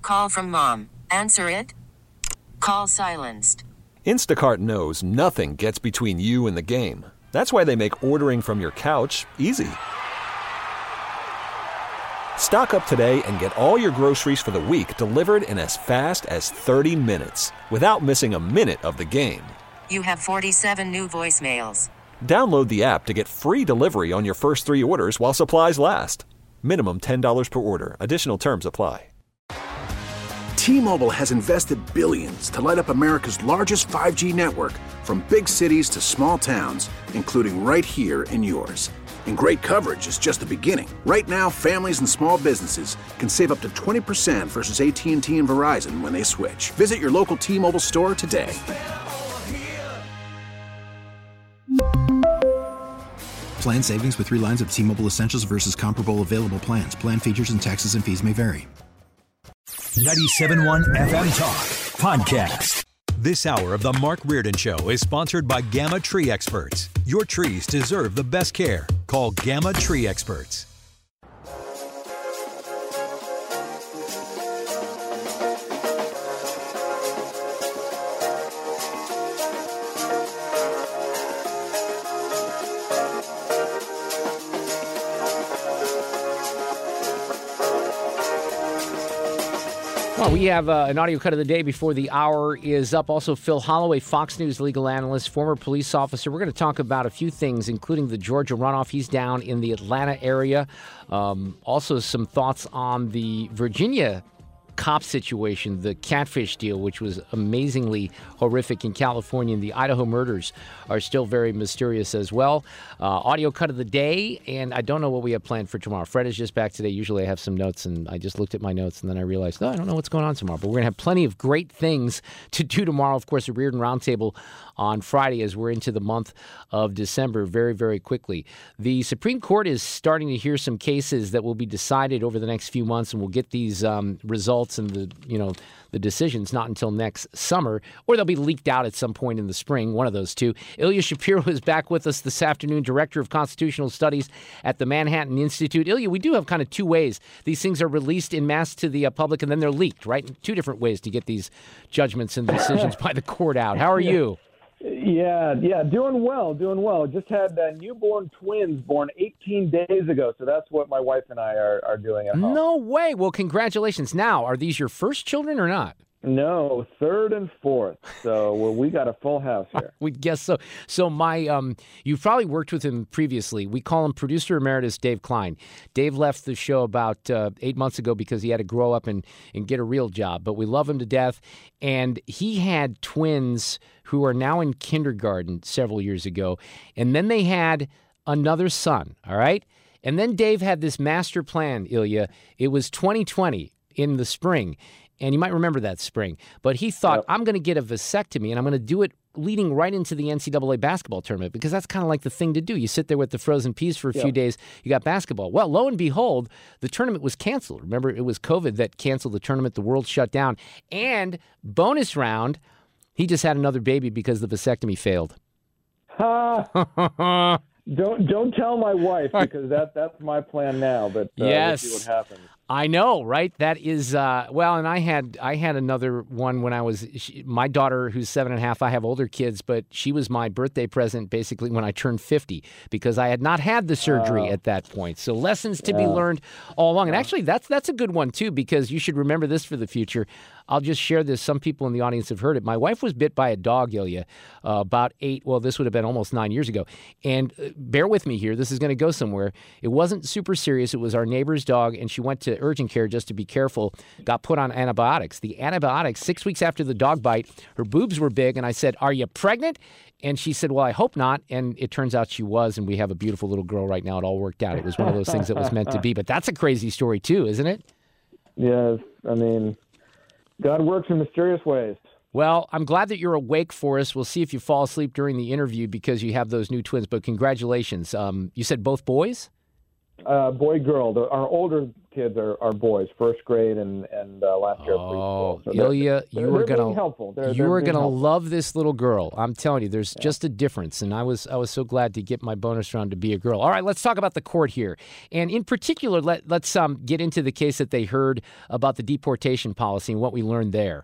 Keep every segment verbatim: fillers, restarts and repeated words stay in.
call from mom. Answer it. Call silenced. Instacart knows nothing gets between you and the game. That's why they make ordering from your couch easy. Stock up today and get all your groceries for the week delivered in as fast as thirty minutes without missing a minute of the game. You have forty-seven new voicemails. Download the app to get free delivery on your first three orders while supplies last. Minimum ten dollars per order. Additional terms apply. T-Mobile has invested billions to light up America's largest five G network, from big cities to small towns, including right here in yours. And great coverage is just the beginning. Right now, families and small businesses can save up to twenty percent versus A T and T and Verizon when they switch. Visit your local T-Mobile store today. Plan savings with three lines of T-Mobile Essentials versus comparable available plans. Plan features and taxes and fees may vary. ninety-seven point one F M Talk Podcast. This hour of the Mark Reardon Show is sponsored by Gamma Tree Experts. Your trees deserve the best care. Call Gamma Tree Experts. Well, we have uh, an audio cut of the day before the hour is up. Also, Phil Holloway, Fox News legal analyst, former police officer. We're going to talk about a few things, including the Georgia runoff. He's down in the Atlanta area. Um, also, some thoughts on the Virginia cop situation, the catfish deal, which was amazingly horrific in California, and the Idaho murders are still very mysterious as well. Uh, audio cut of the day, and I don't know what we have planned for tomorrow. Fred is just back today. Usually I have some notes, and I just looked at my notes, and then I realized, oh, I don't know what's going on tomorrow. But we're going to have plenty of great things to do tomorrow. Of course, the Reardon Roundtable on Friday as we're into the month of December very, very quickly. The Supreme Court is starting to hear some cases that will be decided over the next few months, and we'll get these um, results and the, you know, the decisions not until next summer, or they'll be leaked out at some point in the spring, one of those two. Ilya Shapiro is back with us this afternoon, Director of Constitutional Studies at the Manhattan Institute. Ilya, we do have kind of two ways. These things are released en masse to the uh, public, and then they're leaked, right? Two different ways to get these judgments and decisions by the court out. How are you? Yeah, yeah, doing well, doing well. Just had uh, newborn twins born eighteen days ago, so that's what my wife and I are, are doing at home. No way. Well, congratulations. Now, are these your first children or not? No, third and fourth. So well, we got a full house here. We guess so. So my, um, you've probably worked with him previously. We call him producer emeritus Dave Klein. Dave left the show about uh, eight months ago because he had to grow up and, and get a real job. But we love him to death. And he had twins who are now in kindergarten several years ago. And then they had another son, all right? And then Dave had this master plan, Ilya. It was twenty twenty in the spring. And you might remember that spring. But he thought, yep. I'm going to get a vasectomy, and I'm going to do it leading right into the N C double A basketball tournament, because that's kind of like the thing to do. You sit there with the frozen peas for a yep. few days, you got basketball. Well, lo and behold, the tournament was canceled. Remember, it was COVID that canceled the tournament. The world shut down. And bonus round, he just had another baby because the vasectomy failed. Ha! Don't don't tell my wife, because that that's my plan now. But uh, yes. we'll see what happens. I know, right? That is uh, well, and I had I had another one when I was she, my daughter, who's seven and a half. I have older kids, but she was my birthday present basically when I turned fifty, because I had not had the surgery uh, at that point. So lessons to yeah. be learned all along. And actually, that's that's a good one too, because you should remember this for the future. I'll just share this. Some people in the audience have heard it. My wife was bit by a dog, Ilya, uh, about eight. Well, this would have been almost nine years ago. And uh, bear with me here. This is going to go somewhere. It wasn't super serious. It was our neighbor's dog, and she went to urgent care just to be careful, got put on antibiotics. The antibiotics, six weeks after the dog bite, her boobs were big, and I said, "Are you pregnant?" And she said, "Well, I hope not." And it turns out she was, and we have a beautiful little girl right now. It all worked out. It was one of those things that was meant to be. But that's a crazy story too, isn't it? Yes. I mean, God works in mysterious ways. Well, I'm glad that you're awake for us. We'll see if you fall asleep during the interview because you have those new twins. But congratulations. Um, you said both boys? Uh, boy, girl. The, our older kids are, are boys, first grade and and uh, last year. Oh, so Ilya, they're, you they're are gonna being helpful. They're, you they're are being gonna helpful. love this little girl. I'm telling you, there's yeah. just a difference, and I was I was so glad to get my bonus round to be a girl. All right, let's talk about the court here, and in particular, let let's um get into the case that they heard about the deportation policy and what we learned there.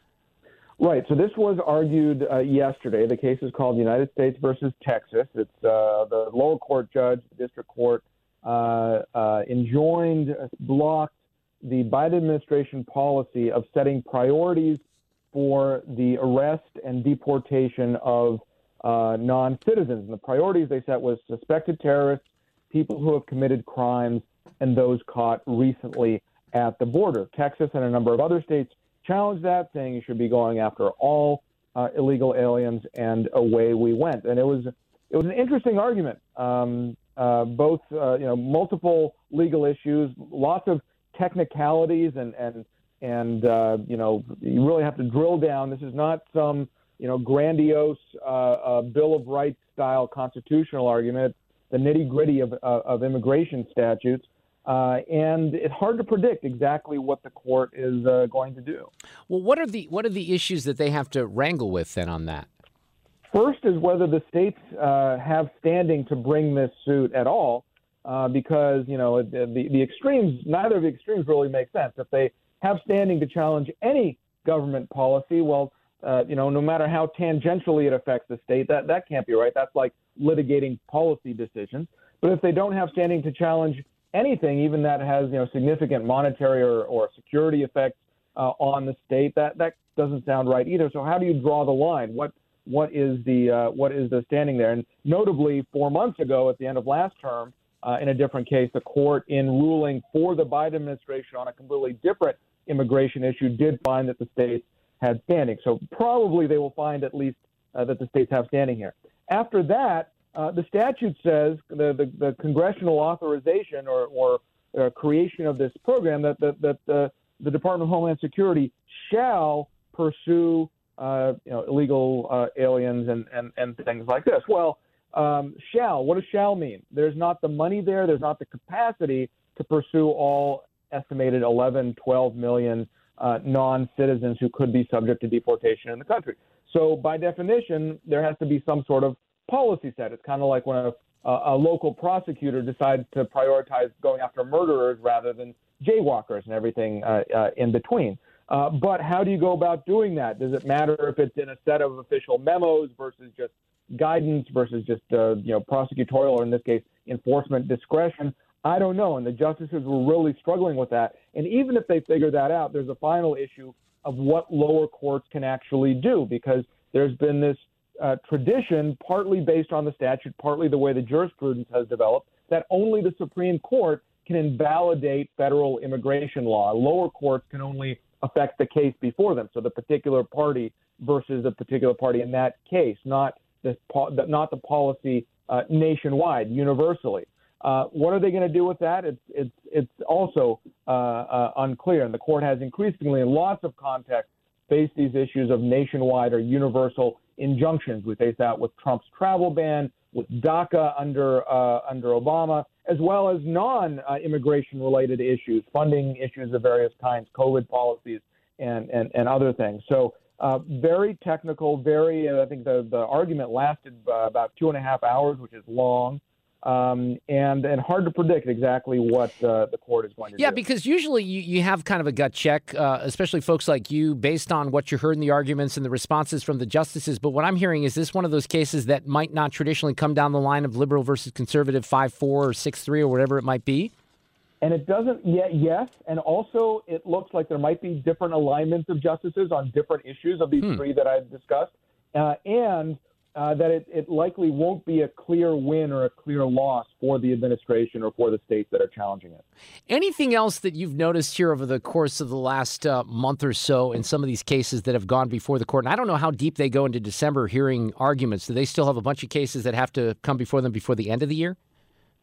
Right. So this was argued uh, yesterday. The case is called United States versus Texas. It's uh, the lower court judge, the district court, uh, uh, enjoined, blocked the Biden administration policy of setting priorities for the arrest and deportation of uh, non-citizens. And the priorities they set was suspected terrorists, people who have committed crimes, and those caught recently at the border. Texas and a number of other states challenged that, saying you should be going after all uh, illegal aliens, and away we went. And it was it was an interesting argument. Um, uh, both uh, you know multiple legal issues, lots of technicalities, and and and uh, you know you really have to drill down. This is not some you know grandiose uh, uh, Bill of Rights style constitutional argument. The nitty gritty of, uh, of immigration statutes. Uh, and it's hard to predict exactly what the court is uh, going to do. Well, what are the what are the issues that they have to wrangle with then on that? First is whether the states uh, have standing to bring this suit at all, uh, because you know the, the extremes. Neither of the extremes really make sense. If they have standing to challenge any government policy, well, uh, you know, no matter how tangentially it affects the state, that that can't be right. That's like litigating policy decisions. But if they don't have standing to challenge anything, even that has you know significant monetary or, or security effects uh, on the state, that that doesn't sound right either. So how do you draw the line? What what is the uh, what is the standing there? And notably, four months ago, at the end of last term, uh, in a different case, the court, in ruling for the Biden administration on a completely different immigration issue, did find that the states had standing. So probably they will find at least uh, that the states have standing here. After that, Uh, the statute says the, the, the congressional authorization or, or uh, creation of this program that, that, that the, the Department of Homeland Security shall pursue uh, you know, illegal uh, aliens and, and, and things like this. Well, um, shall, what does shall mean? There's not the money there. There's not the capacity to pursue all estimated eleven, twelve million uh, non-citizens who could be subject to deportation in the country. So by definition, there has to be some sort of policy set. It's kind of like when a, a local prosecutor decides to prioritize going after murderers rather than jaywalkers and everything uh, uh, in between. Uh, but how do you go about doing that? Does it matter if it's in a set of official memos versus just guidance versus just uh, you know prosecutorial, or in this case enforcement discretion? I don't know. And the justices were really struggling with that. And even if they figure that out, there's a final issue of what lower courts can actually do, because there's been this Uh, tradition, partly based on the statute, partly the way the jurisprudence has developed, that only the Supreme Court can invalidate federal immigration law. Lower courts can only affect the case before them, so the particular party versus the particular party in that case, not the not the policy uh, nationwide, universally. Uh, what are they going to do with that? It's it's it's also uh, uh, unclear, and the court has increasingly, in lots of contexts, faced these issues of nationwide or universal injunctions. We face that with Trump's travel ban, with DACA under uh, under Obama, as well as non-immigration uh, related issues, funding issues of various kinds, COVID policies, and and, and other things. So uh, very technical, very. Uh, I think the the argument lasted uh, about two and a half hours, which is long. Um, and and hard to predict exactly what uh, the court is going to yeah, do. Yeah, because usually you, you have kind of a gut check, uh, especially folks like you, based on what you heard in the arguments and the responses from the justices. But what I'm hearing is this one of those cases that might not traditionally come down the line of liberal versus conservative five four or six three or whatever it might be? And it doesn't yet, yes. And also it looks like there might be different alignments of justices on different issues of these hmm. three that I've discussed. Uh, and Uh, that it, it likely won't be a clear win or a clear loss for the administration or for the states that are challenging it. Anything else that you've noticed here over the course of the last uh, month or so in some of these cases that have gone before the court? And I don't know how deep they go into December hearing arguments. Do they still have a bunch of cases that have to come before them before the end of the year?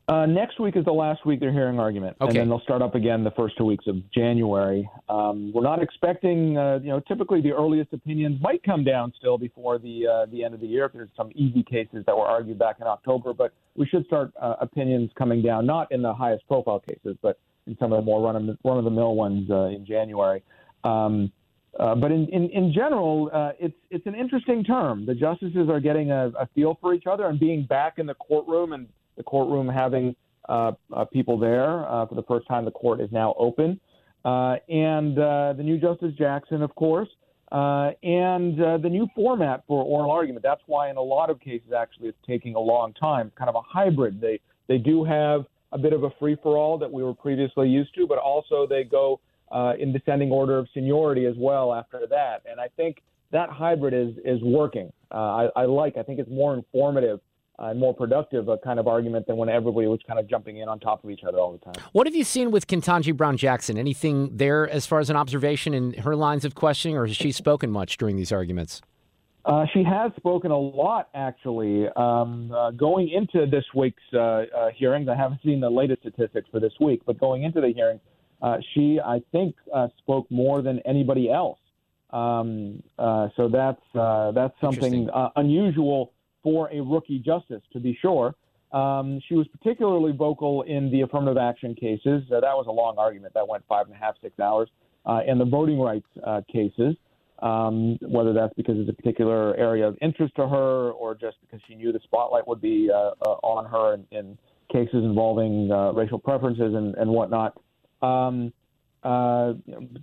Uh, next week is the last week they're hearing argument, Okay. and then they'll start up again the first two weeks of January. Um, we're not expecting, uh, you know, typically the earliest opinions might come down still before the uh, the end of the year if there's some easy cases that were argued back in October, but we should start uh, opinions coming down, not in the highest profile cases, but in some of the more run run of the mill ones uh, in January. Um, uh, but in in, in general, uh, it's it's an interesting term. The justices are getting a, a feel for each other and being back in the courtroom and the courtroom having uh, uh, people there uh, for the first time. The court is now open. Uh, and uh, the new Justice Jackson, of course, uh, and uh, the new format for oral argument. That's why in a lot of cases, actually, it's taking a long time, kind of a hybrid. They, they do have a bit of a free-for-all that we were previously used to, but also they go uh, in descending order of seniority as well after that. And I think that hybrid is, is working. Uh, I, I like, I think it's more informative Uh, and more productive a kind of argument than when everybody was kind of jumping in on top of each other all the time. What have you seen with Ketanji Brown Jackson? Anything there as far as an observation in her lines of questioning, or has she spoken much during these arguments? Uh, she has spoken a lot, actually. Um, uh, going into this week's uh, uh, hearings, I haven't seen the latest statistics for this week, but going into the hearings, uh, she, I think, uh, spoke more than anybody else. Um, uh, so that's uh, that's something uh, unusual for a rookie justice, to be sure. Um, she was particularly vocal in the affirmative action cases. Uh, that was a long argument. That went five and a half, six hours. Uh, and the voting rights uh, cases, um, whether that's because it's a particular area of interest to her or just because she knew the spotlight would be uh, uh, on her in, in cases involving uh, racial preferences and, and whatnot. Um, uh,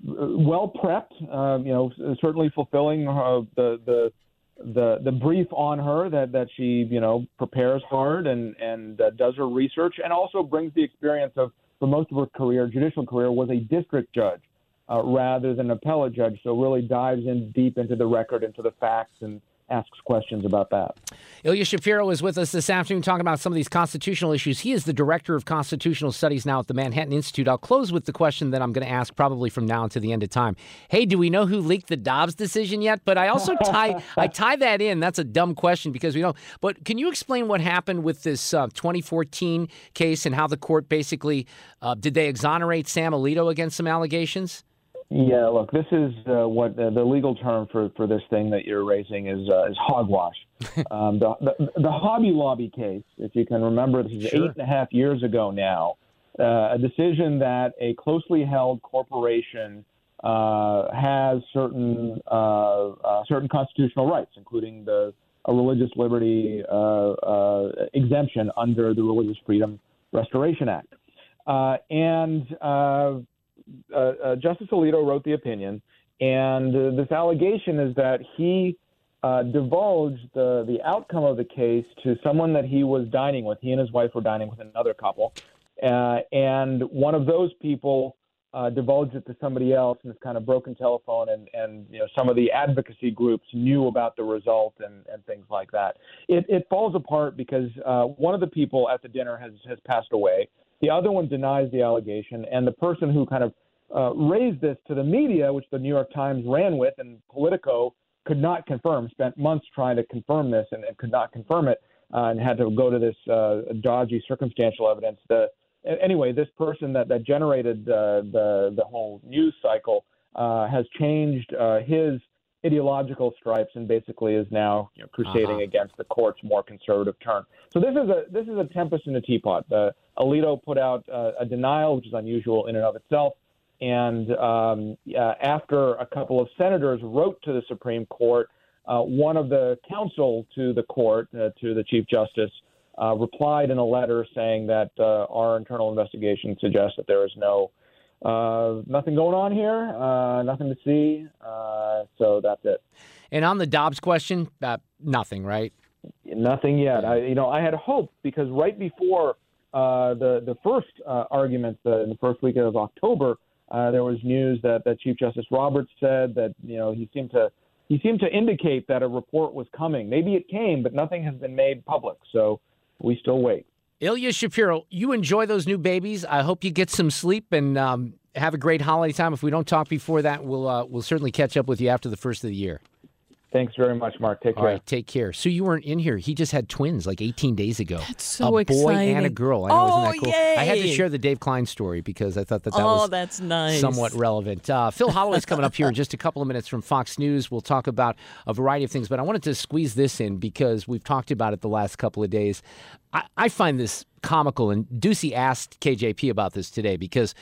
well prepped, uh, you know, certainly fulfilling uh, the the the the brief on her that, that she, you know, prepares hard and, and uh, does her research, and also brings the experience of, for most of her career, judicial career, was a district judge uh, rather than an appellate judge. So really dives in deep into the record, into the facts, and asks questions about that. Ilya Shapiro is with us this afternoon talking about some of these constitutional issues. He is the director of constitutional studies now at the Manhattan Institute. I'll close with the question that I'm going to ask probably from now until the end of time. Hey, do we know who leaked the Dobbs decision yet? But I also tie I tie that in. That's a dumb question because we don't. But can you explain what happened with this uh, twenty fourteen case and how the court basically, uh, did they exonerate Sam Alito against some allegations? Yeah, look, this is uh, what uh, the legal term for, for this thing that you're raising is uh, is hogwash. um, the, the the Hobby Lobby case, if you can remember, this is Sure. eight and a half years ago now. Uh, a decision that a closely held corporation uh, has certain uh, uh, certain constitutional rights, including the a religious liberty uh, uh, exemption under the Religious Freedom Restoration Act, uh, and uh, Uh, uh, Justice Alito wrote the opinion, and uh, this allegation is that he uh, divulged the, the outcome of the case to someone that he was dining with. He and his wife were dining with another couple, uh, and one of those people uh, divulged it to somebody else in this kind of broken telephone, and, and you know, some of the advocacy groups knew about the result and, and things like that. It, it falls apart because uh, one of the people at the dinner has, has passed away. The other one denies the allegation, and the person who kind of uh, raised this to the media, which the New York Times ran with, and Politico could not confirm, spent months trying to confirm this and, and could not confirm it, uh, and had to go to this uh, dodgy circumstantial evidence. The, anyway, this person that, that generated uh, the, the whole news cycle uh, has changed uh, his ideological stripes and basically is now you know, crusading uh-huh. against the court's more conservative turn. So this is a this is a tempest in a teapot. Uh, Alito put out uh, a denial, which is unusual in and of itself. And um, uh, after a couple of senators wrote to the Supreme Court, uh, one of the counsel to the court, uh, to the Chief Justice, uh, replied in a letter saying that uh, our internal investigation suggests that there is no Uh, nothing going on here, uh, nothing to see, uh, so that's it. And on the Dobbs question, uh, nothing, right? Nothing yet. I, you know, I had hoped because right before uh, the the first uh, argument uh, in the first week of October, uh, there was news that, that Chief Justice Roberts said that you know he seemed to he seemed to indicate that a report was coming. Maybe it came, but nothing has been made public, so we still wait. Ilya Shapiro, you enjoy those new babies. I hope you get some sleep and um, have a great holiday time. If we don't talk before that, we'll uh, we'll certainly catch up with you after the first of the year. Thanks very much, Mark. Take All care. right, take care. So you weren't in here. He just had twins like eighteen days ago. That's so a exciting. A boy and a girl. I know, oh, isn't that cool? yay. I had to share the Dave Klein story because I thought that that oh, was that's nice. somewhat relevant. Uh, Phil Holloway's coming up here in just a couple of minutes from Fox News. We'll talk about a variety of things, but I wanted to squeeze this in because we've talked about it the last couple of days. I, I find this comical, and Ducey asked K J P about this today because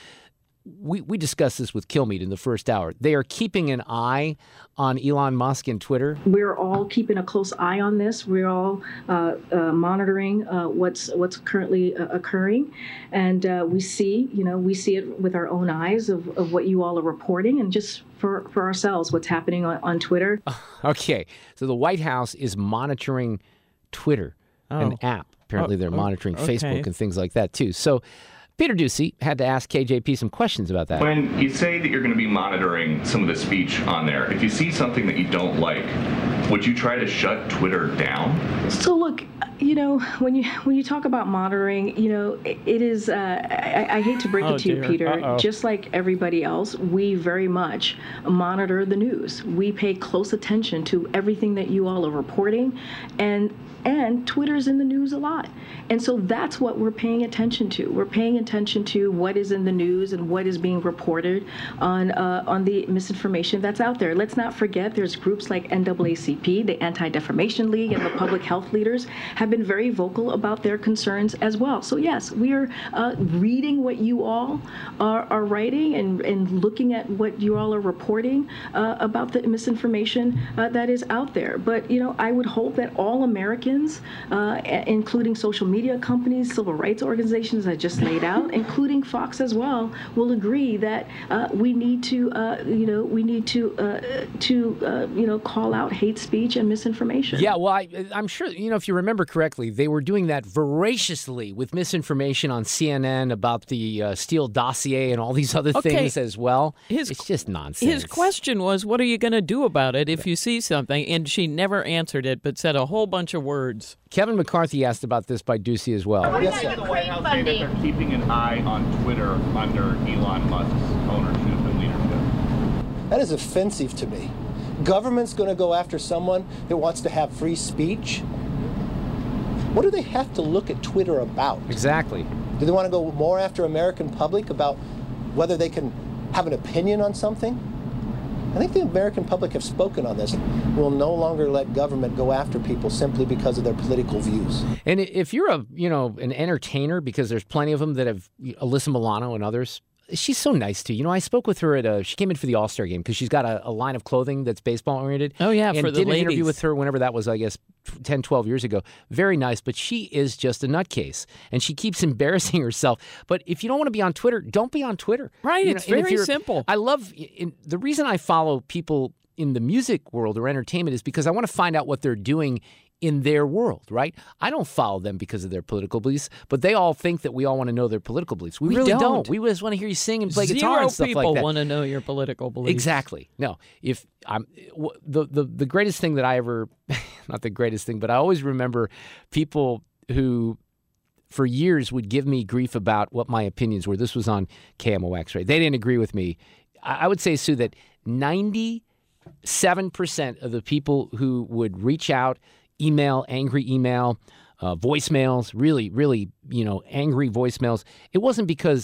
We we discussed this with Kilmeade in the first hour. They are keeping an eye on Elon Musk and Twitter. We're all keeping a close eye on this. We're all uh, uh, monitoring uh, what's what's currently uh, occurring, and uh, we see, you know, we see it with our own eyes of, of what you all are reporting, and just for, for ourselves, what's happening on, on Twitter. Okay, so the White House is monitoring Twitter, oh. an app. Apparently, they're oh, monitoring okay. Facebook and things like that too. So. Peter Ducey had to ask K J P some questions about that. When you say that you're going to be monitoring some of the speech on there, if you see something that you don't like, would you try to shut Twitter down? So look, you know, when you when you talk about monitoring, you know, it, it is. Uh, I, I hate to break oh, it to dear. you, Peter. Uh-oh. Just like everybody else, we very much monitor the news. We pay close attention to everything that you all are reporting, and. And Twitter's in the news a lot. And so that's what we're paying attention to. We're paying attention to what is in the news and what is being reported on uh, on the misinformation that's out there. Let's not forget there's groups like N double A C P, the Anti-Defamation League, and the public health leaders have been very vocal about their concerns as well. So yes, we are uh, reading what you all are, are writing and, and looking at what you all are reporting uh, about the misinformation uh, that is out there. But, you know, I would hope that all Americans Uh, including social media companies, civil rights organizations I just laid out, including Fox as well, will agree that uh, we need to, uh, you know, we need to, uh, to, uh, you know, call out hate speech and misinformation. Yeah, well, I, I'm sure, you know, if you remember correctly, they were doing that voraciously with misinformation on C N N about the uh, Steele dossier and all these other okay. things as well. His, it's just nonsense. His question was, what are you going to do about it if you see something? And she never answered it, but said a whole bunch of words. Kevin McCarthy asked about this by Ducey as well. Yes, sir. The White House say that they're keeping an eye on Twitter under Elon Musk's ownership and leadership. That is offensive to me. Government's going to go after someone that wants to have free speech? What do they have to look at Twitter about? Exactly. Do they want to go more after American public about whether they can have an opinion on something? I think the American public have spoken on this. We'll no longer let government go after people simply because of their political views. And if you're a, you know, an entertainer, because there's plenty of them that have, Alyssa Milano and others, she's so nice too. You know, I spoke with her at a, she came in for the All-Star game because she's got a, a line of clothing that's baseball oriented. Oh yeah, and for the did an ladies. interview with her whenever that was, I guess, ten, twelve years ago. Very nice, but she is just a nutcase. And she keeps embarrassing herself. But if you don't want to be on Twitter, don't be on Twitter. Right, you it's know, and if very you're- simple. I love, in, the reason I follow people in the music world or entertainment is because I want to find out what they're doing in their world, right? I don't follow them because of their political beliefs, but they all think that we all want to know their political beliefs. We, We really don't. don't. We just want to hear you sing and play Zero guitar and stuff like people that. want to know your political beliefs. Exactly. No, if I'm w- the, the the greatest thing that I ever, not the greatest thing, but I always remember people who for years would give me grief about what my opinions were. This was on K M O X, right? They didn't agree with me. I, I would say, Sue, that ninety-seven percent of the people who would reach out, email, angry email, uh, voicemails, really, really, you know, angry voicemails. It wasn't because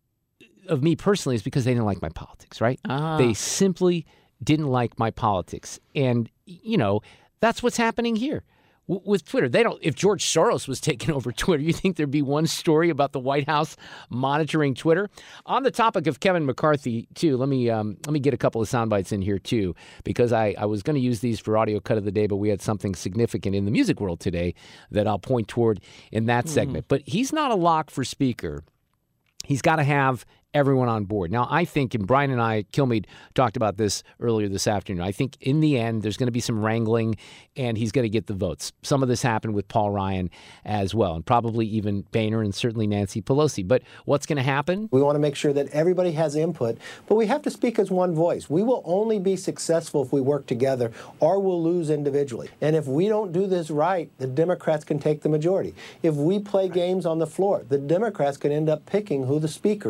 of me personally. It's because they didn't like my politics, right? Ah. They simply didn't like my politics. And, you know, that's what's happening here. W- with Twitter, they don't. If George Soros was taking over Twitter, you think there'd be one story about the White House monitoring Twitter? On the topic of Kevin McCarthy, too, let me um, let me get a couple of sound bites in here too, because I, I was going to use these for audio cut of the day, but we had something significant in the music world today that I'll point toward in that segment. But he's not a lock for speaker. He's got to have everyone on board. Now, I think, and Brian and I, Kilmeade, talked about this earlier this afternoon, I think in the end there's going to be some wrangling and he's going to get the votes. Some of this happened with Paul Ryan as well, and probably even Boehner and certainly Nancy Pelosi. But what's going to happen? We want to make sure that everybody has input, but we have to speak as one voice. We will only be successful if we work together, or we'll lose individually. And if we don't do this right, the Democrats can take the majority. If we play games on the floor, the Democrats can end up picking who the speaker is.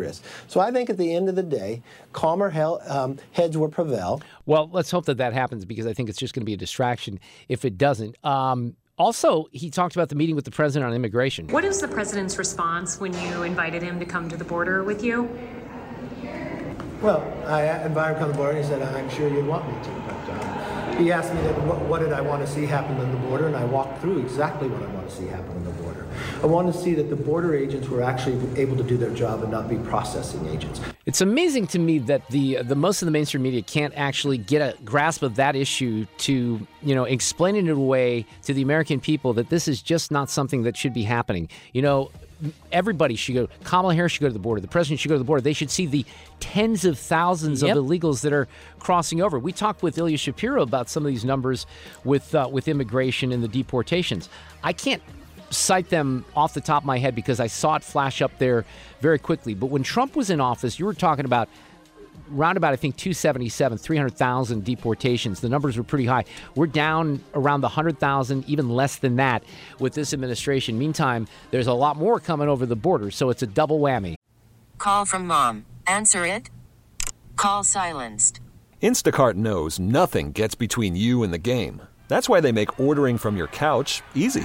So I think at the end of the day, calmer hell, um, heads will prevail. Well, let's hope that that happens, because I think it's just going to be a distraction if it doesn't. Um, also, he talked about the meeting with the president on immigration. What is the president's response when you invited him to come to the border with you? Well, I invited him to come to the border, and he said, I'm sure you'd want me to. But uh, he asked me that, what, what did I want to see happen on the border, and I walked through exactly what I want to see happen on the border. I wanted to see that the border agents were actually able to do their job and not be processing agents. It's amazing to me that the the most of the mainstream media can't actually get a grasp of that issue to, you know, explain it in a way to the American people that this is just not something that should be happening. You know, everybody should go. Kamala Harris should go to the border. The president should go to the border. They should see the tens of thousands yep. of illegals that are crossing over. We talked with Ilya Shapiro about some of these numbers with uh, with immigration and the deportations. I can't cite them off the top of my head because I saw it flash up there very quickly. But when Trump was in office, you were talking about around about, I think, two seventy-seven, three hundred thousand deportations. The numbers were pretty high. We're down around the one hundred thousand, even less than that with this administration. Meantime, there's a lot more coming over the border, so it's a double whammy. Call from mom. Answer it. Call silenced. Instacart knows nothing gets between you and the game. That's why they make ordering from your couch easy.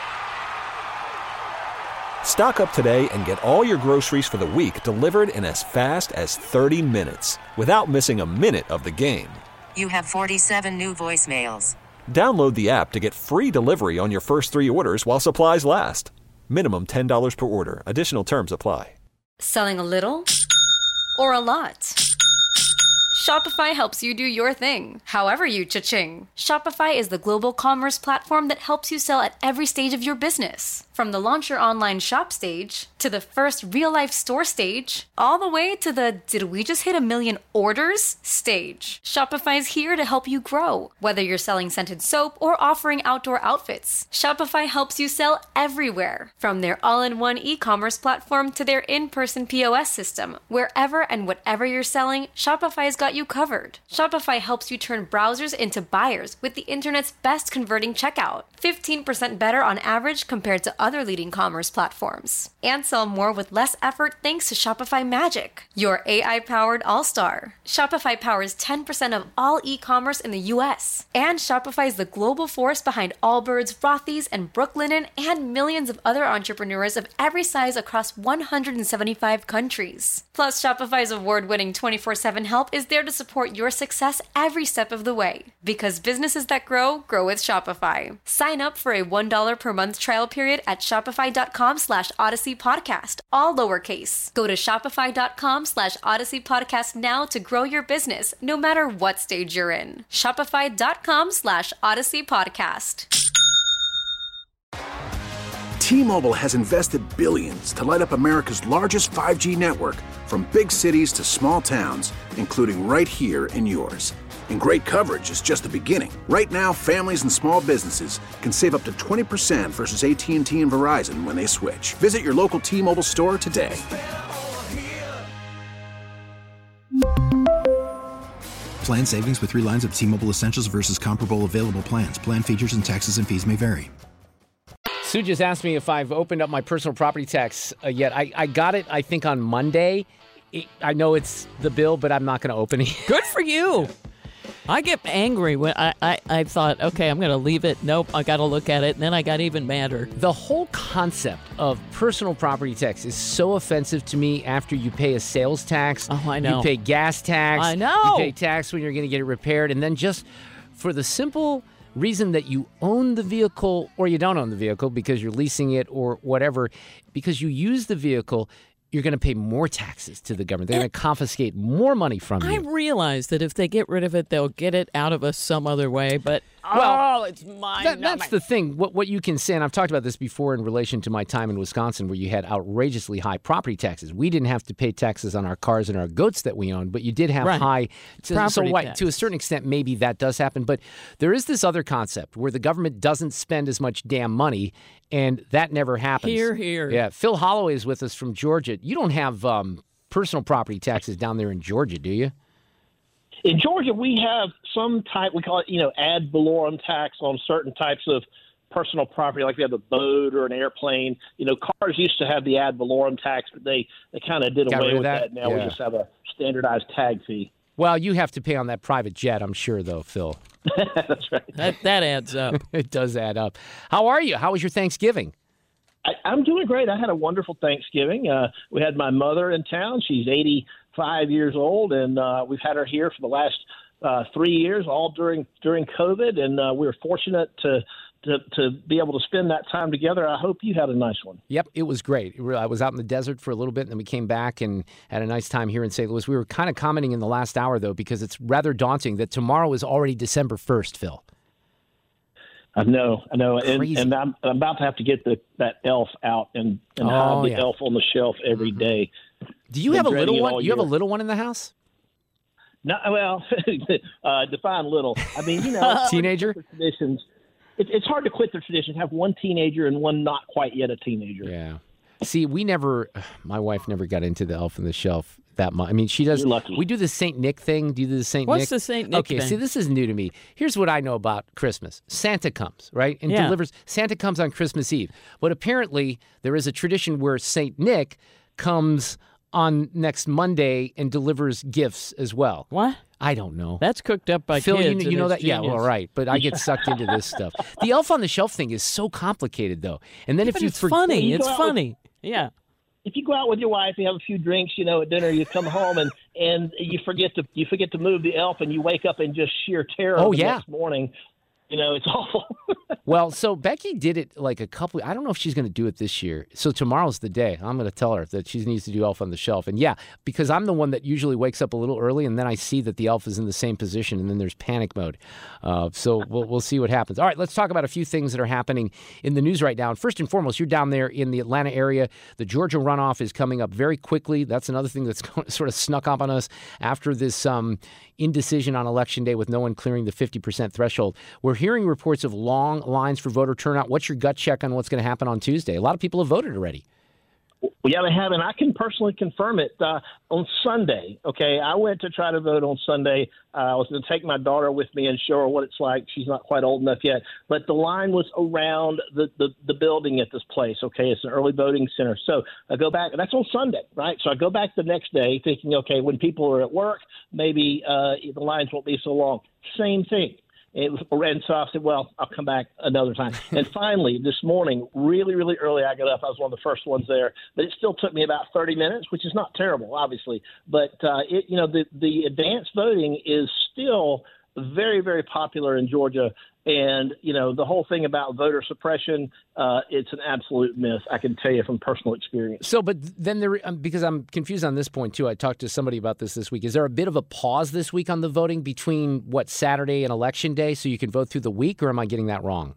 Stock up today and get all your groceries for the week delivered in as fast as thirty minutes without missing a minute of the game. You have forty-seven new voicemails. Download the app to get free delivery on your first three orders while supplies last. Minimum ten dollars per order. Additional terms apply. Selling a little or a lot? Shopify helps you do your thing, however you cha-ching. Shopify is the global commerce platform that helps you sell at every stage of your business. From the launch your online shop stage, to the first real-life store stage, all the way to the did we just hit a million orders stage. Shopify's here to help you grow. Whether you're selling scented soap or offering outdoor outfits, Shopify helps you sell everywhere. From their all-in-one e-commerce platform to their in-person P O S system, wherever and whatever you're selling, Shopify's got you covered. Shopify helps you turn browsers into buyers with the internet's best converting checkout. fifteen percent better on average compared to other leading commerce platforms. And sell more with less effort thanks to Shopify Magic, your A I-powered all-star. Shopify powers ten percent of all e-commerce in the U S. And Shopify is the global force behind Allbirds, Rothy's, and Brooklinen, and millions of other entrepreneurs of every size across one hundred seventy-five countries. Plus, Shopify's award-winning twenty-four seven help is there to support your success every step of the way. Because businesses that grow, grow with Shopify. Sign up for a one dollar per month trial period at shopify.com slash Odyssey Podcast, all lowercase. Go to shopify.com slash Odyssey Podcast now to grow your business, no matter what stage you're in. Shopify.com slash Odyssey Podcast. T-Mobile has invested billions to light up America's largest five G network, from big cities to small towns, including right here in yours. And great coverage is just the beginning. Right now, families and small businesses can save up to twenty percent versus A T and T and Verizon when they switch. Visit your local T-Mobile store today. Plan savings with three lines of T-Mobile Essentials versus comparable available plans. Plan features and taxes and fees may vary. Sue just asked me if I've opened up my personal property tax uh, yet. I, I got it, I think, on Monday. It, I know it's the bill, but I'm not going to open it. Good for you. I get angry when I, I, I thought, okay, I'm going to leave it. Nope, I got to look at it. And then I got even madder. The whole concept of personal property tax is so offensive to me after you pay a sales tax. Oh, I know. You pay gas tax. I know. You pay tax when you're going to get it repaired. And then just for the simple reason that you own the vehicle or you don't own the vehicle because you're leasing it or whatever, because you use the vehicle, you're going to pay more taxes to the government. They're going to confiscate more money from you. I realize that if they get rid of it, they'll get it out of us some other way, but well, oh, it's mine. That, that's the thing. What what you can say, and I've talked about this before in relation to my time in Wisconsin where you had outrageously high property taxes. We didn't have to pay taxes on our cars and our goats that we owned, but you did have right. high. To, property so what, tax. to a certain extent, maybe that does happen. But there is this other concept where the government doesn't spend as much damn money, and that never happens. Here, here. Yeah. Phil Holloway is with us from Georgia. You don't have um, personal property taxes down there in Georgia, do you? In Georgia, we have some type, we call it, you know, ad valorem tax on certain types of personal property, like if you have a boat or an airplane. You know, cars used to have the ad valorem tax, but they, they kind of did Got away rid of with that? that. Now Yeah. we just have a standardized tag fee. Well, you have to pay on that private jet, I'm sure, though, Phil. That's right. That, that adds up. It does add up. How are you? How was your Thanksgiving? I, I'm doing great. I had a wonderful Thanksgiving. Uh, we had my mother in town. She's eighty-five years old, and uh, we've had her here for the last uh, three years, all during during COVID, and uh, we were fortunate to, to to be able to spend that time together. I hope you had a nice one. Yep, it was great. It re- I was out in the desert for a little bit, and then we came back and had a nice time here in Saint Louis. We were kind of commenting in the last hour, though, because it's rather daunting that tomorrow is already December first, Phil. I know, I know, and, Crazy. and I'm, I'm about to have to get the that elf out and, and Oh, hide the yeah. elf on the shelf every day. Do you Been have a dreading little it one? all You have a year. little one in the house? No, well, uh, define little. I mean, you know, Teenager? traditions. It, it's hard to quit the tradition. Have one teenager and one not quite yet a teenager. Yeah. See, we never, my wife never got into the Elf on the Shelf that much. I mean, she does. You're lucky. We do the Saint Nick thing. Do you do the Saint What's Nick? the Saint Nick Okay, thing? see, this is new to me. Here's what I know about Christmas. Santa comes, right? And Yeah. delivers. Santa comes on Christmas Eve. But apparently, there is a tradition where Saint Nick comes on next Monday and delivers gifts as well. What? I don't know. That's cooked up by Phil, kids. you, kn- and you know it's that? Yeah, well, genius. right. But I get sucked into this stuff. The Elf on the Shelf thing is so complicated, though. And then if But you it's forget, funny. you It's go out with- funny. Yeah. If you go out with your wife, you have a few drinks, you know, at dinner, you come home and, and you forget to you forget to move the elf, and you wake up in just sheer terror Oh, the yeah. next morning. You know, it's awful. Well, so Becky did it like a couple. I don't know if she's going to do it this year. So tomorrow's the day. I'm going to tell her that she needs to do Elf on the Shelf. And yeah, because I'm the one that usually wakes up a little early, and then I see that the elf is in the same position, and then there's panic mode. Uh, so we'll we'll see what happens. All right, let's talk about a few things that are happening in the news right now. And first and foremost, you're down there in the Atlanta area. The Georgia runoff is coming up very quickly. That's another thing that's sort of snuck up on us after this um, indecision on Election Day with no one clearing the fifty percent threshold. We're hearing reports of long lines for voter turnout. What's your gut check on what's going to happen on Tuesday? A lot of people have voted already. Well, yeah, they have, and I can personally confirm it. Uh, on Sunday, okay, I went to try to vote on Sunday. Uh, I was going to take my daughter with me and show her what it's like. She's not quite old enough yet. But the line was around the, the, the building at this place, okay? It's an early voting center. So I go back, and that's on Sunday, right? So I go back the next day thinking, okay, when people are at work, maybe uh, the lines won't be so long. Same thing. It was, and so I said, well, I'll come back another time. And finally, this morning, really, really early, I got up. I was one of the first ones there. But it still took me about thirty minutes, which is not terrible, obviously. But, uh, it, you know, the, the advanced voting is still very, very popular in Georgia. And, you know, the whole thing about voter suppression, uh, it's an absolute myth, I can tell you from personal experience. So, but then there, um, because I'm confused on this point, too. I talked to somebody about this this week. Is there a bit of a pause this week on the voting between, what, Saturday and Election Day so you can vote through the week, or am I getting that wrong?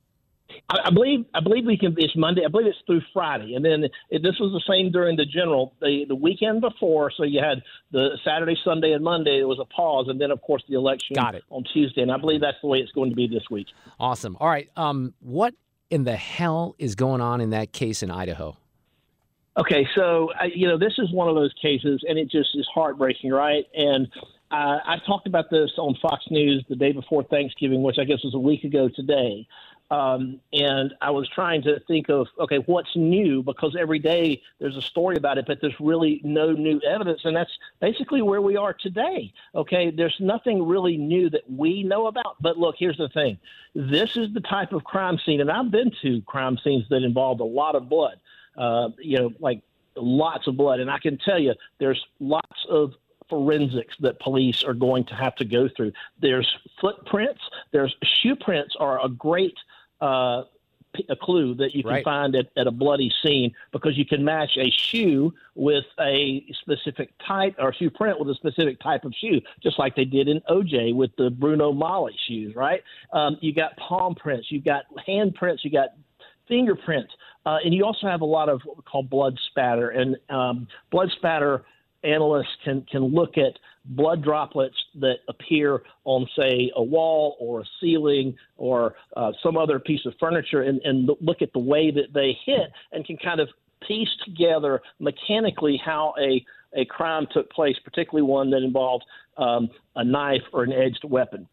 I, I believe I believe we can. It's Monday. I believe it's through Friday, and then it, this was the same during the general the the weekend before. So you had the Saturday, Sunday, and Monday. There was a pause, and then of course the election Got it. on Tuesday. And I believe that's the way it's going to be this week. Awesome. All right. Um, what in the hell is going on in that case in Idaho? Okay, so I, you know this is one of those cases, and it just is heartbreaking, right? And uh, I talked about this on Fox News the day before Thanksgiving, which I guess was a week ago today. Um, and I was trying to think of, okay, what's new? Because every day there's a story about it, but there's really no new evidence. And that's basically where we are today. Okay, there's nothing really new that we know about. But look, here's the thing. This is the type of crime scene, and I've been to crime scenes that involved a lot of blood, uh, you know, like lots of blood. And I can tell you there's lots of forensics that police are going to have to go through. There's footprints. There's shoe prints are a great uh, a clue that you can Right. find at, at a bloody scene, because you can match a shoe with a specific type, or shoe print with a specific type of shoe, just like they did in O J with the Bruno Mali shoes, right? Um, you got palm prints, you got hand prints, you got fingerprints, uh, and you also have a lot of what we call blood spatter. And um, blood spatter analysts can, can look at blood droplets that appear on, say, a wall or a ceiling or uh, some other piece of furniture, and, and look at the way that they hit, and can kind of piece together mechanically how a, a crime took place, particularly one that involved um, a knife or an edged weapon.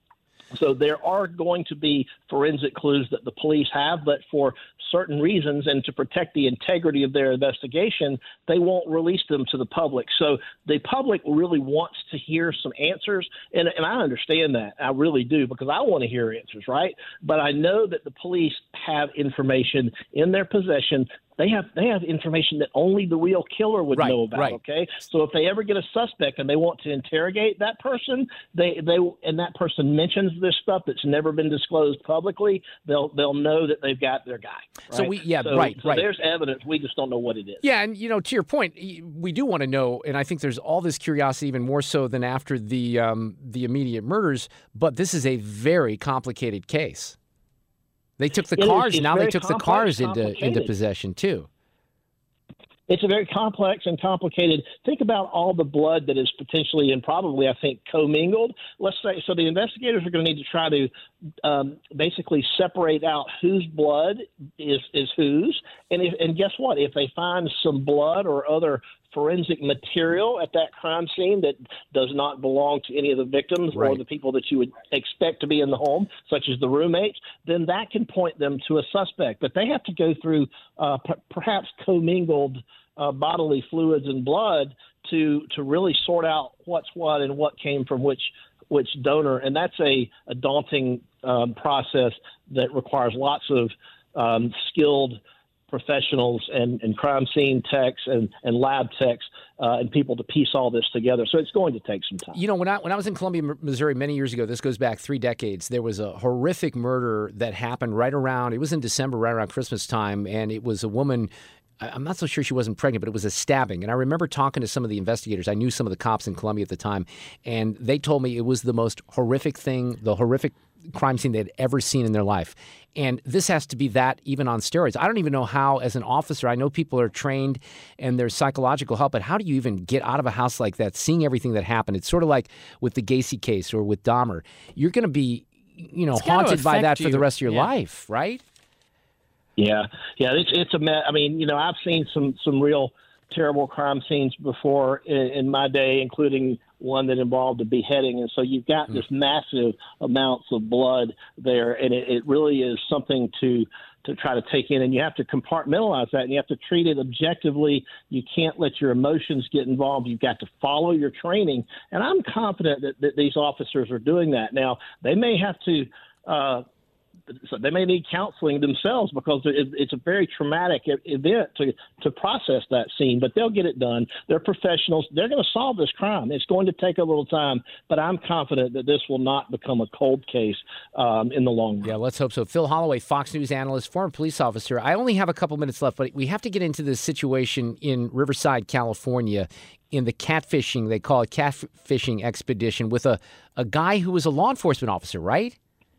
So there are going to be forensic clues that the police have, but for certain reasons and to protect the integrity of their investigation, they won't release them to the public. So the public really wants to hear some answers, and, and I understand that. I really do, because I want to hear answers, right? But I know that the police have information in their possession. They have they have information that only the real killer would Right, know about. right. Okay, so if they ever get a suspect and they want to interrogate that person, they they and that person mentions this stuff that's never been disclosed publicly, they'll they'll know that they've got their guy. Right? So we- yeah, so, right, so right. there's evidence. We just don't know what it is. Yeah, and, you know, to your point, y- we do want to know, and I think there's all this curiosity, even more so than after the um, the immediate murders, but this is a very complicated case. They took the It is- cars, it's now they very took the complex, cars into, into complicated. possession, too. It's a very complex and complicated. Think about all the blood that is potentially and probably, I think, commingled. Let's say, so the investigators are going to need to try to um, basically separate out whose blood is, is whose. And, if, and guess what? If they find some blood or other forensic material at that crime scene that does not belong to any of the victims or Right. the people that you would expect to be in the home, such as the roommates, then that can point them to a suspect. But they have to go through uh, p- perhaps commingled uh, bodily fluids and blood to to really sort out what's what and what came from which which donor. And that's a, a daunting um, process that requires lots of um, skilled professionals and, and crime scene techs and, and lab techs uh, and people to piece all this together. So it's going to take some time. You know, when I when I was in Columbia, Missouri many years ago, this goes back three decades, there was a horrific murder that happened right around, it was in December, right around Christmas time, and it was a woman, I- I'm not so sure she wasn't pregnant, but it was a stabbing. And I remember talking to some of the investigators. I knew some of the cops in Columbia at the time, and they told me it was the most horrific thing, the horrific crime scene they'd ever seen in their life. And this has to be that even on steroids. I don't even know how, as an officer, I know people are trained and there's psychological help, but how do you even get out of a house like that, seeing everything that happened? It's sort of like with the Gacy case or with Dahmer. You're going to be, you know, It's gotta haunted by that affect for the you. rest of your Yeah. life, right? Yeah, yeah, it's it's a mess. I mean, you know, I've seen some some real terrible crime scenes before in, in my day, including one that involved a beheading. And so you've got this massive amounts of blood there, and it, it really is something to to try to take in, and you have to compartmentalize that, and you have to treat it objectively. You can't let your emotions get involved. You've got to follow your training, and I'm confident that, that these officers are doing that. Now, they may have to uh, so they may need counseling themselves because it, it's a very traumatic e- event to, to process that scene, but they'll get it done. They're professionals. They're going to solve this crime. It's going to take a little time, but I'm confident that this will not become a cold case um, in the long run. Yeah, let's hope so. Phil Holloway, Fox News analyst, former police officer. I only have a couple minutes left, but we have to get into this situation in Riverside, California, in the catfishing, they call it catfishing expedition, with a, a guy who was a law enforcement officer, right?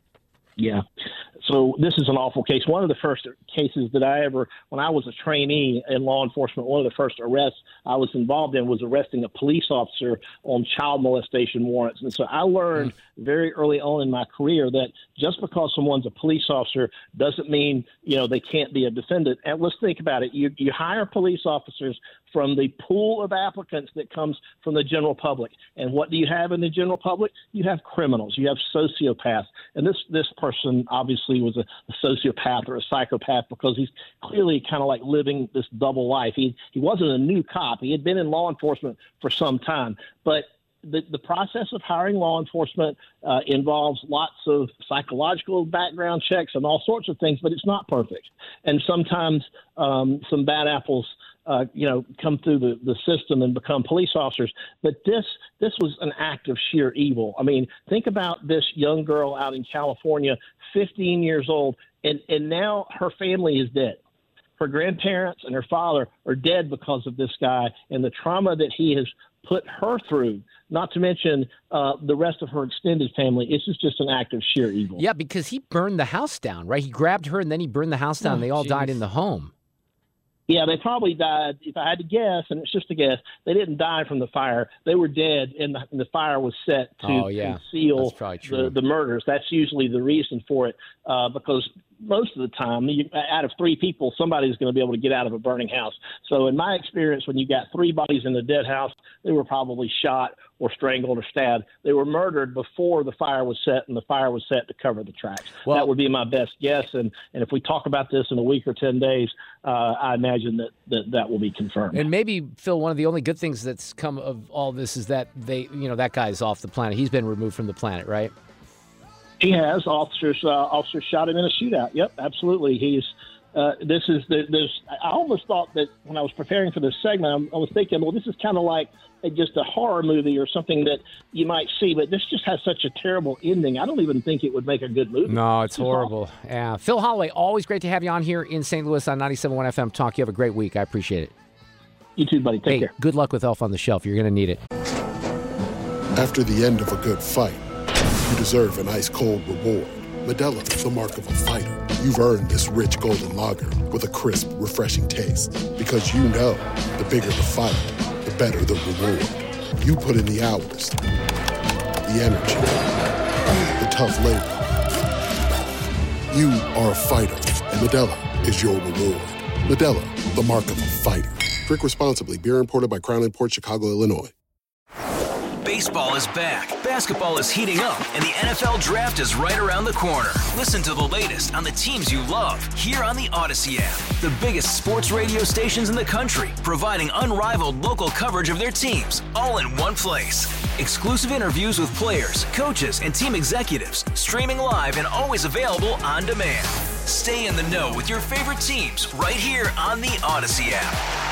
Yeah. So this is an awful case. One of the first cases that I ever, when I was a trainee in law enforcement, one of the first arrests I was involved in was arresting a police officer on child molestation warrants. And so I learned very early on in my career that just because someone's a police officer doesn't mean, you know, they can't be a defendant. And let's think about it. You, you hire police officers from the pool of applicants that comes from the general public. And what do you have in the general public? You have criminals. You have sociopaths. And this, this person obviously was a, a sociopath or a psychopath because he's clearly kind of like living this double life. He, he wasn't a new cop. He had been in law enforcement for some time. But the, the process of hiring law enforcement uh, involves lots of psychological background checks and all sorts of things, but it's not perfect. And sometimes um, some bad apples Uh, you know, come through the, the system and become police officers. But this this was an act of sheer evil. I mean, think about this young girl out in California, fifteen years old, and, and now her family is dead. Her grandparents and her father are dead because of this guy and the trauma that he has put her through, not to mention uh, the rest of her extended family. This is just an act of sheer evil. Yeah, because he burned the house down, right? He grabbed her and then he burned the house down. Oh, they all geez. died in the home. Yeah, they probably died, if I had to guess, and it's just a guess, they didn't die from the fire. They were dead, and the, and the fire was set to Oh, yeah. conceal That's probably true. the, the murders. That's usually the reason for it, uh, because most of the time, you, out of three people, somebody's going to be able to get out of a burning house. So in my experience, when you got three bodies in a dead house, they were probably shot or strangled or stabbed. They were murdered before the fire was set, and the fire was set to cover the tracks. Well, that would be my best guess. And, and if we talk about this in a week or ten days, uh, I imagine that, that that will be confirmed. And maybe, Phil, one of the only good things that's come of all this is that they, you know, that guy's off the planet. He's been removed from the planet, right? He has. Officers uh, officers shot him in a shootout. Yep, absolutely. He's. Uh, this is the, this. I almost thought that when I was preparing for this segment, I, I was thinking, well, this is kind of like a, just a horror movie or something that you might see, but this just has such a terrible ending. I don't even think it would make a good movie. No, it's, it's horrible. Awful. Yeah, Phil Holloway, always great to have you on here in Saint Louis on ninety-seven point one F M Talk. You have a great week. I appreciate it. You too, buddy. Take hey, care. Good luck with Elf on the Shelf. You're going to need it. After the end of a good fight, you deserve an ice-cold reward. Modelo is the mark of a fighter. You've earned this rich golden lager with a crisp, refreshing taste. Because you know, the bigger the fight, the better the reward. You put in the hours, the energy, the tough labor. You are a fighter, and Modelo is your reward. Modelo, the mark of a fighter. Drink responsibly. Beer imported by Crown Imports, Chicago, Illinois. Baseball is back, basketball is heating up, and the N F L Draft is right around the corner. Listen to the latest on the teams you love here on the Odyssey app. The biggest sports radio stations in the country, providing unrivaled local coverage of their teams, all in one place. Exclusive interviews with players, coaches, and team executives, streaming live and always available on demand. Stay in the know with your favorite teams right here on the Odyssey app.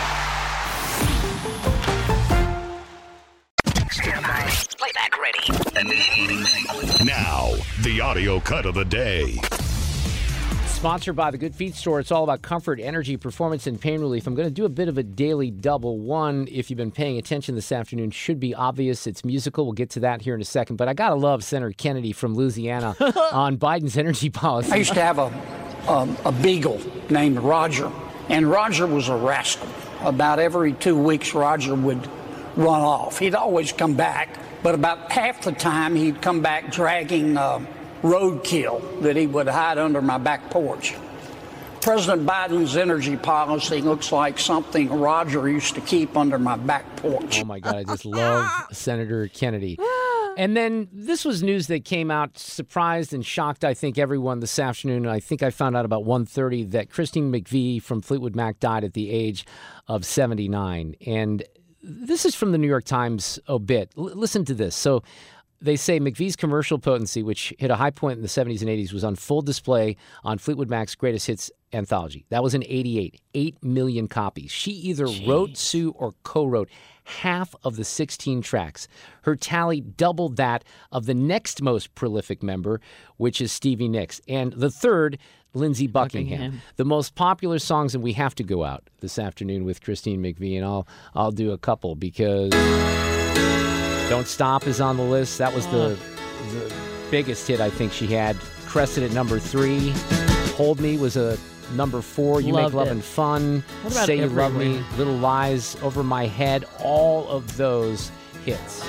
Stand by. Playback ready. Now, the audio cut of the day. Sponsored by the Good Feet Store. It's all about comfort, energy, performance, and pain relief. I'm going to do a bit of a daily double. One, if you've been paying attention this afternoon, should be obvious. It's musical. We'll get to that here in a second. But I got to love Senator Kennedy from Louisiana on Biden's energy policy. I used to have a, um, a beagle named Roger, and Roger was a rascal. About every two weeks, Roger would run off. He'd always come back, but about half the time he'd come back dragging uh, roadkill that he would hide under my back porch. President Biden's energy policy looks like something Roger used to keep under my back porch. Oh my God, I just love Senator Kennedy. And then this was news that came out, surprised and shocked, I think, everyone this afternoon. I think I found out about one thirty that Christine McVie from Fleetwood Mac died at the age of seventy-nine. And this is from the New York Times obit. L- listen to this. So they say McVie's commercial potency, which hit a high point in the seventies and eighties, was on full display on Fleetwood Mac's Greatest Hits anthology. That was in eighty-eight. Eight million copies. She either Jeez. wrote, Sue, or co-wrote half of the sixteen tracks. Her tally doubled that of the next most prolific member, which is Stevie Nicks. And the third, Lindsey Buckingham. Buckingham. The most popular songs, and we have to go out this afternoon with Christine McVie, and I'll I'll do a couple because Don't Stop is on the list. That was the, the biggest hit I think she had. Crested at number three. Hold Me was a number four. You Loved Make Love it. and Fun. What about Say You Everywhere? Love Me. Little Lies, Over My Head. All of those hits.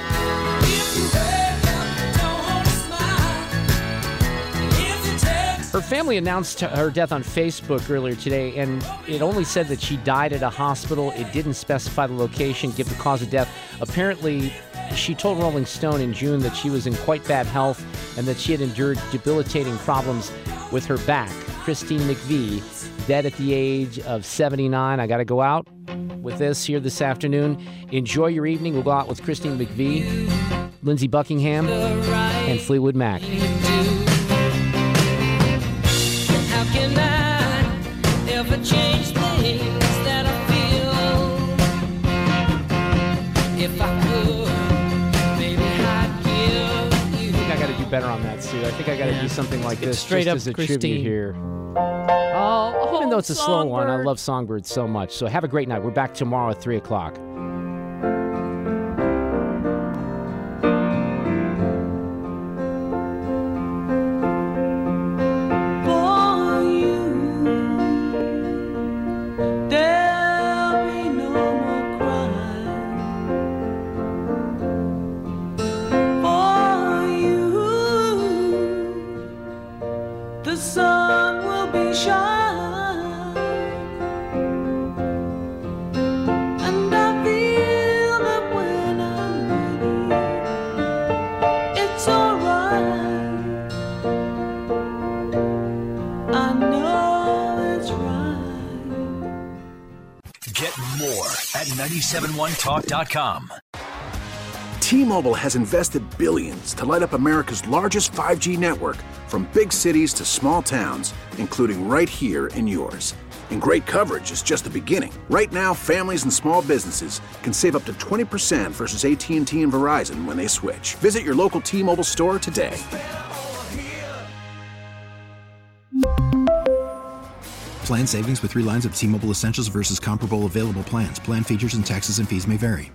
Her family announced her death on Facebook earlier today, and it only said that she died at a hospital. It didn't specify the location, give the cause of death. Apparently, she told Rolling Stone in June that she was in quite bad health and that she had endured debilitating problems with her back. Christine McVie, dead at the age of seventy-nine. I got to go out with this here this afternoon. Enjoy your evening. We'll go out with Christine McVie, Lindsey Buckingham, and Fleetwood Mac. How can I ever change things that I feel? If I could, maybe I'd give you. I think I got to do better on that, Sue. I think I got to Yeah. do something like It's this straight just up as a Christine. tribute here. Oh, Even though it's a slow one, I Songbird. love Songbird so much. So have a great night. We're back tomorrow at three o'clock. For you, there'll be no more crying. For you, the sun will be shine, and I feel that when I'm ready, it's alright. I know it's right. Get more at nine seven one talk dot com. T-Mobile has invested billions to light up America's largest five G network, from big cities to small towns, including right here in yours. And great coverage is just the beginning. Right now, families and small businesses can save up to twenty percent versus A T and T and Verizon when they switch. Visit your local T-Mobile store today. Plan savings with three lines of T-Mobile Essentials versus comparable available plans. Plan features and taxes and fees may vary.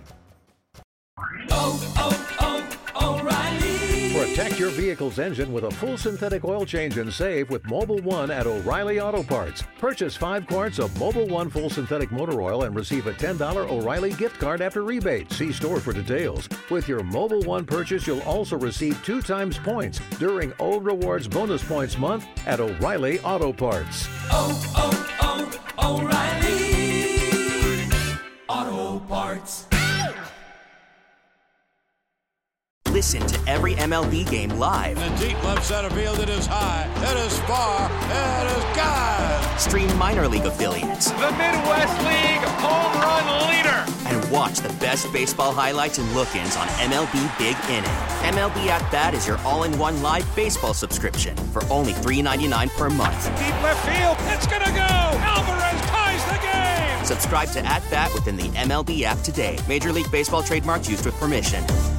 Protect your vehicle's engine with a full synthetic oil change and save with Mobil one at O'Reilly Auto Parts. Purchase five quarts of Mobil one full synthetic motor oil and receive a ten dollars O'Reilly gift card after rebate. See store for details. With your Mobil one purchase, you'll also receive two times points during O Rewards Bonus Points Month at O'Reilly Auto Parts. Oh, oh, oh, O'Reilly Auto Parts. Listen to every M L B game live. In the deep left center field, it is high, it is far, it is gone. Stream minor league affiliates. The Midwest League home run leader. And watch the best baseball highlights and look-ins on M L B Big Inning. M L B At Bat is your all-in-one live baseball subscription for only three ninety-nine per month. Deep left field, it's gonna go. Alvarez ties the game. Subscribe to At Bat within the M L B app today. Major League Baseball trademarks used with permission.